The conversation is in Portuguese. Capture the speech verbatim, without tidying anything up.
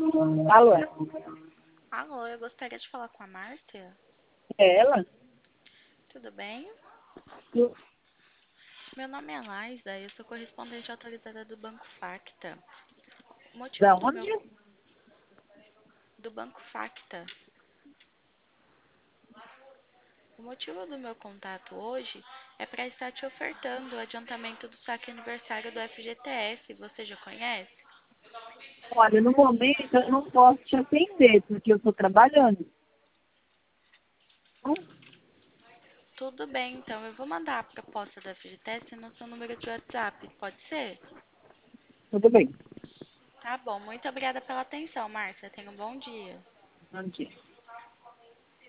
Alô, Alô, eu gostaria de falar com a Márcia. é ela? Tudo bem? Eu- Meu nome é Laisa e eu sou correspondente autorizada do Banco Facta. O Da motivo do onde? meu do Banco Facta. O motivo do meu contato hoje é para estar te ofertando o adiantamento do saque aniversário do F G T S. Você já conhece? Olha, no momento eu não posso te atender, porque eu estou trabalhando. Hum, Tudo bem, então eu vou mandar a proposta do F G T S no seu número de WhatsApp. Pode ser? Tudo bem. Tá bom. Muito obrigada pela atenção, Márcia. Tenha um bom dia. Bom dia.